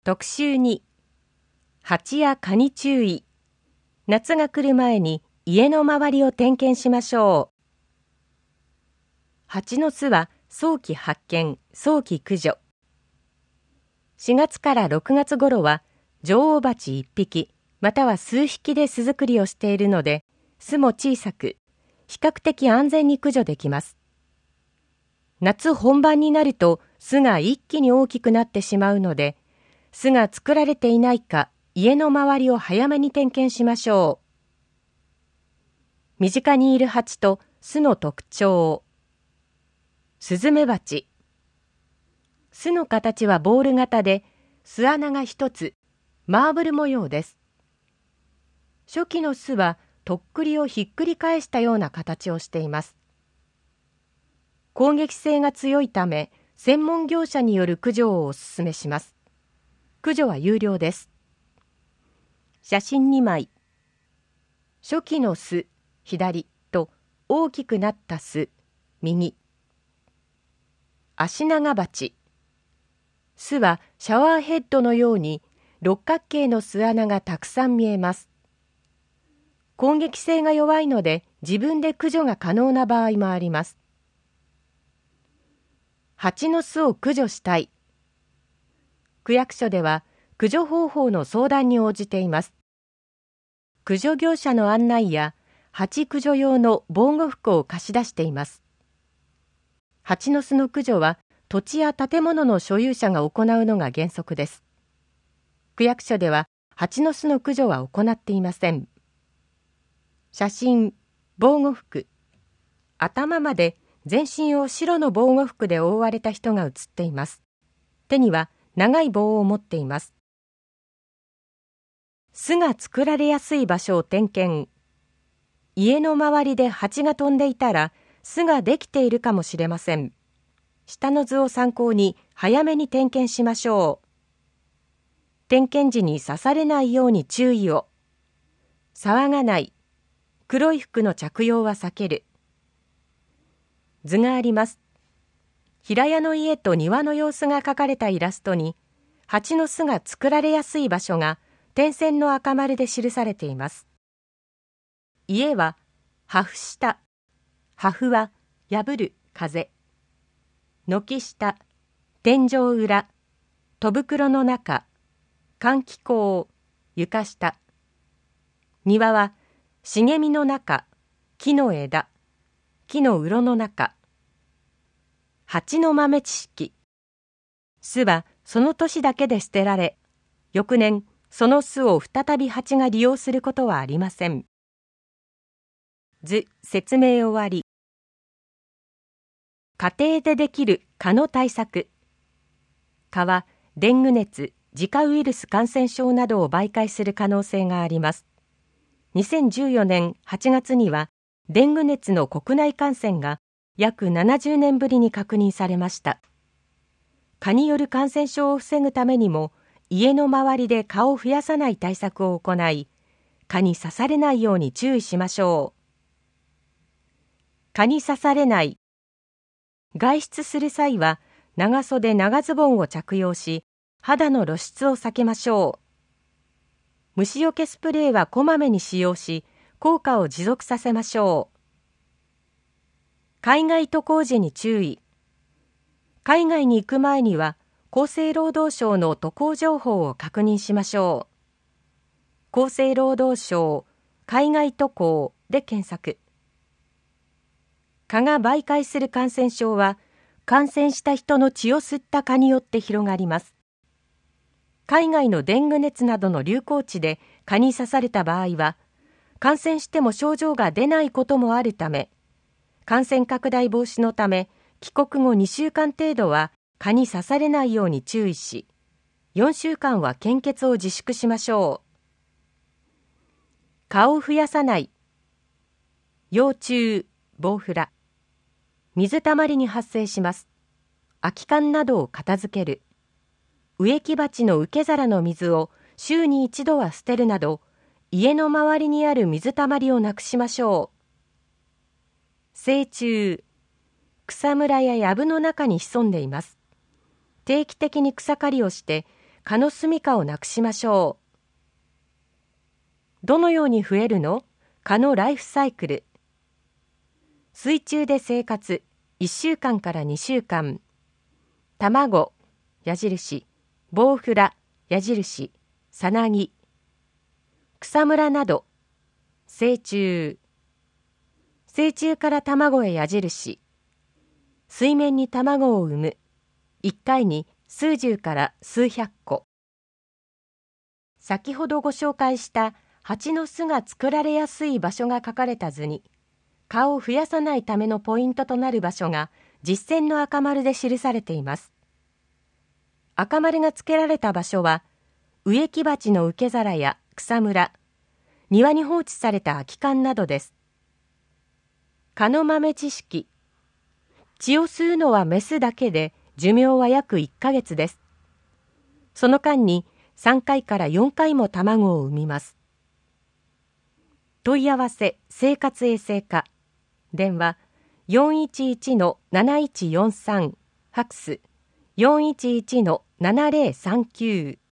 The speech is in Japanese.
特集2、蜂や蚊に注意。夏が来る前に家の周りを点検しましょう。蜂の巣は早期発見、早期駆除。4月から6月頃は女王蜂1匹または数匹で巣作りをしているので、巣も小さく、比較的安全に駆除できます。夏本番になると巣が一気に大きくなってしまうので、巣が作られていないか家の周りを早めに点検しましょう。身近にいる蜂と巣の特徴。スズメバチ。巣の形はボール型で、巣穴が一つ、マーブル模様です。初期の巣はとっくりをひっくり返したような形をしています。攻撃性が強いため、専門業者による駆除をお勧めします。駆除は有料です。写真2枚。初期の巣、左と大きくなった巣、右。アシナガバチ。巣はシャワーヘッドのように六角形の巣穴がたくさん見えます。攻撃性が弱いので自分で駆除が可能な場合もあります。蜂の巣を駆除したい。区役所では駆除方法の相談に応じています。駆除業者の案内や蜂駆除用の防護服を貸し出しています。蜂の巣の駆除は土地や建物の所有者が行うのが原則です。区役所では蜂の巣の駆除は行っていません。写真、防護服。頭まで全身を白の防護服で覆われた人が写っています。手には長い棒を持っています。巣が作られやすい場所を点検。家の周りで蜂が飛んでいたら巣ができているかもしれません。下の図を参考に早めに点検しましょう。点検時に刺されないように注意を。騒がない。黒い服の着用は避ける。図があります。平屋の家と庭の様子が描かれたイラストに、蜂の巣が作られやすい場所が点線の赤丸で記されています。家は破風下。破風は破る風。軒下、天井裏、戸袋の中、換気口、床下。庭は茂みの中、木の枝、木のうろの中。蜂の豆知識。巣はその年だけで捨てられ、翌年その巣を再び蜂が利用することはありません。図、説明終わり。家庭でできる蚊の対策。蚊はデング熱、ジカウイルス感染症などを媒介する可能性があります。2014年8月にはデング熱の国内感染が約70年ぶりに確認されました。蚊による感染症を防ぐためにも家の周りで蚊を増やさない対策を行い、蚊に刺されないように注意しましょう。蚊に刺されない。外出する際は長袖長ズボンを着用し、肌の露出を避けましょう。虫除けスプレーはこまめに使用し、効果を持続させましょう。海外渡航時に注意。海外に行く前には厚生労働省の渡航情報を確認しましょう。厚生労働省海外渡航で検索。蚊が媒介する感染症は、感染した人の血を吸った蚊によって広がります。海外のデング熱などの流行地で蚊に刺された場合は、感染しても症状が出ないこともあるため、感染拡大防止のため、帰国後2週間程度は蚊に刺されないように注意し、4週間は献血を自粛しましょう。蚊を増やさない。幼虫、ボウフラ。水たまりに発生します。空き缶などを片付ける。植木鉢の受け皿の水を週に1度は捨てるなど、家の周りにある水たまりをなくしましょう。成虫。草むらや藪の中に潜んでいます。定期的に草刈りをして、 蚊の住処をなくしましょう。どのように増えるの？蚊のライフサイクル。水中で生活1週間から2週間。卵、矢印、ボウフラ、矢印、サナギ。草むらなど。成虫。成虫から卵へ矢印。水面に卵を産む。1回に数十から数百個。先ほどご紹介した蜂の巣が作られやすい場所が書かれた図に、蚊を増やさないためのポイントとなる場所が実線の赤丸で記されています。赤丸が付けられた場所は、植木鉢の受け皿や草むら、庭に放置された空き缶などです。蚊の豆知識。血を吸うのはメスだけで、寿命は約1ヶ月です。その間に3回から4回も卵を産みます。問い合わせ生活衛生課。電話 411-7143、ファクス 411-7039。